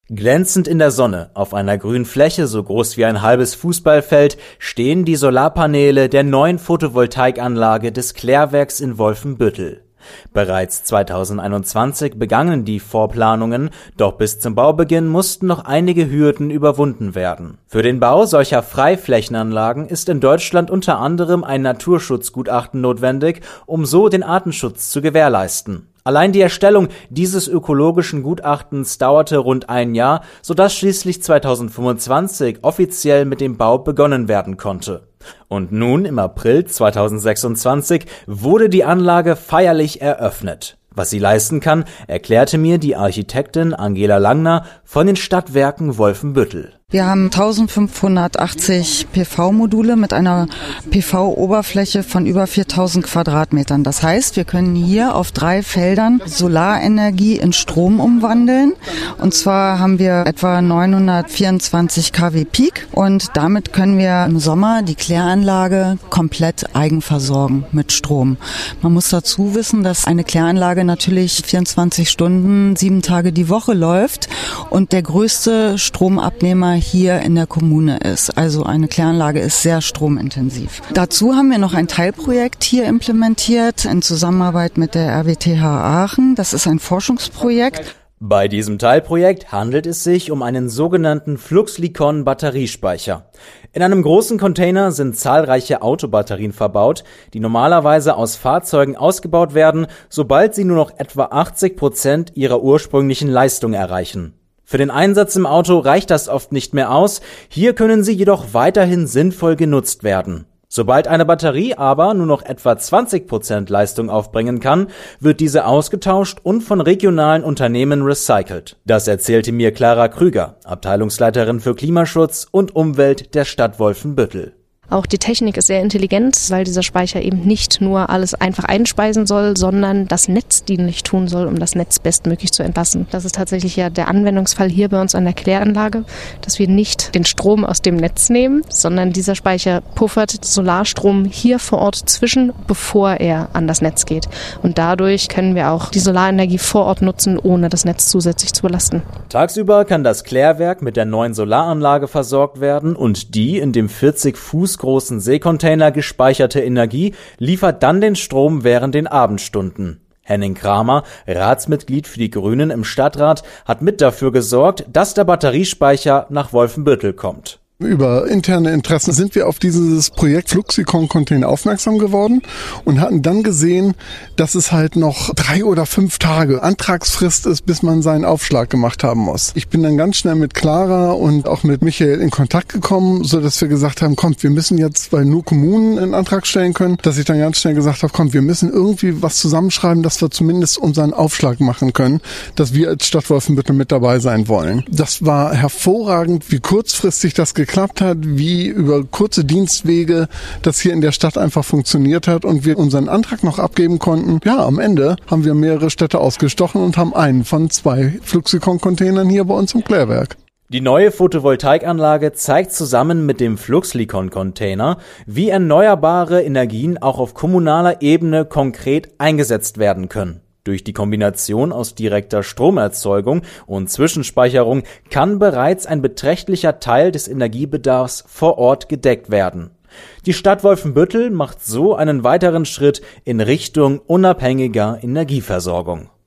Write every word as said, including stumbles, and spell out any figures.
Glänzend in der Sonne, auf einer grünen Fläche so groß wie ein halbes Fußballfeld, stehen die Solarpaneele der neuen Photovoltaikanlage des Klärwerks in Wolfenbüttel. Bereits zweitausendeinundzwanzig begannen die Vorplanungen, doch bis zum Baubeginn mussten noch einige Hürden überwunden werden. Für den Bau solcher Freiflächenanlagen ist in Deutschland unter anderem ein Naturschutzgutachten notwendig, um so den Artenschutz zu gewährleisten. Allein die Erstellung dieses ökologischen Gutachtens dauerte rund ein Jahr, sodass schließlich zweitausendfünfundzwanzig offiziell mit dem Bau begonnen werden konnte. Und nun, im April zweitausendsechsundzwanzig, wurde die Anlage feierlich eröffnet. Was sie leisten kann, erklärte mir die Architektin Angela Langner von den Stadtwerken Wolfenbüttel. Wir haben eintausendfünfhundertachtzig P V-Module mit einer P V-Oberfläche von über viertausend Quadratmetern. Das heißt, wir können hier auf drei Feldern Solarenergie in Strom umwandeln. Und zwar haben wir etwa neunhundertvierundzwanzig Kilowatt Peak und damit können wir im Sommer die Kläranlage komplett eigenversorgen mit Strom. Man muss dazu wissen, dass eine Kläranlage natürlich vierundzwanzig Stunden, sieben Tage die Woche läuft und der größte Stromabnehmer hier in der Kommune ist. Also eine Kläranlage ist sehr stromintensiv. Dazu haben wir noch ein Teilprojekt hier implementiert in Zusammenarbeit mit der R W T H Aachen. Das ist ein Forschungsprojekt. Bei diesem Teilprojekt handelt es sich um einen sogenannten Fluxlikon-Batteriespeicher. In einem großen Container sind zahlreiche Autobatterien verbaut, die normalerweise aus Fahrzeugen ausgebaut werden, sobald sie nur noch etwa achtzig Prozent ihrer ursprünglichen Leistung erreichen. Für den Einsatz im Auto reicht das oft nicht mehr aus, hier können sie jedoch weiterhin sinnvoll genutzt werden. Sobald eine Batterie aber nur noch etwa zwanzig Prozent Leistung aufbringen kann, wird diese ausgetauscht und von regionalen Unternehmen recycelt. Das erzählte mir Clara Krüger, Abteilungsleiterin für Klimaschutz und Umwelt der Stadt Wolfenbüttel. Auch die Technik ist sehr intelligent, weil dieser Speicher eben nicht nur alles einfach einspeisen soll, sondern das Netz dienlich tun soll, um das Netz bestmöglich zu entlassen. Das ist tatsächlich ja der Anwendungsfall hier bei uns an der Kläranlage, dass wir nicht den Strom aus dem Netz nehmen, sondern dieser Speicher puffert Solarstrom hier vor Ort zwischen, bevor er an das Netz geht. Und dadurch können wir auch die Solarenergie vor Ort nutzen, ohne das Netz zusätzlich zu belasten. Tagsüber kann das Klärwerk mit der neuen Solaranlage versorgt werden und die in dem vierzig Fuß großen Seekontainer gespeicherte Energie liefert dann den Strom während den Abendstunden. Henning Kramer, Ratsmitglied für die Grünen im Stadtrat, hat mit dafür gesorgt, dass der Batteriespeicher nach Wolfenbüttel kommt. Über interne Interessen sind wir auf dieses Projekt Fluxlikon-Container aufmerksam geworden und hatten dann gesehen, dass es halt noch drei oder fünf Tage Antragsfrist ist, bis man seinen Aufschlag gemacht haben muss. Ich bin dann ganz schnell mit Clara und auch mit Michael in Kontakt gekommen, so dass wir gesagt haben, kommt, wir müssen jetzt, weil nur Kommunen einen Antrag stellen können, dass ich dann ganz schnell gesagt habe, kommt, wir müssen irgendwie was zusammenschreiben, dass wir zumindest unseren Aufschlag machen können, dass wir als Stadt Wolfenbüttel mit dabei sein wollen. Das war hervorragend, wie kurzfristig das geklappt hat, wie über kurze Dienstwege das hier in der Stadt einfach funktioniert hat und wir unseren Antrag noch abgeben konnten. Ja, am Ende haben wir mehrere Städte ausgestochen und haben einen von zwei Fluxlikon-Containern hier bei uns im Klärwerk. Die neue Photovoltaikanlage zeigt zusammen mit dem Fluxlikon-Container, wie erneuerbare Energien auch auf kommunaler Ebene konkret eingesetzt werden können. Durch die Kombination aus direkter Stromerzeugung und Zwischenspeicherung kann bereits ein beträchtlicher Teil des Energiebedarfs vor Ort gedeckt werden. Die Stadt Wolfenbüttel macht so einen weiteren Schritt in Richtung unabhängiger Energieversorgung.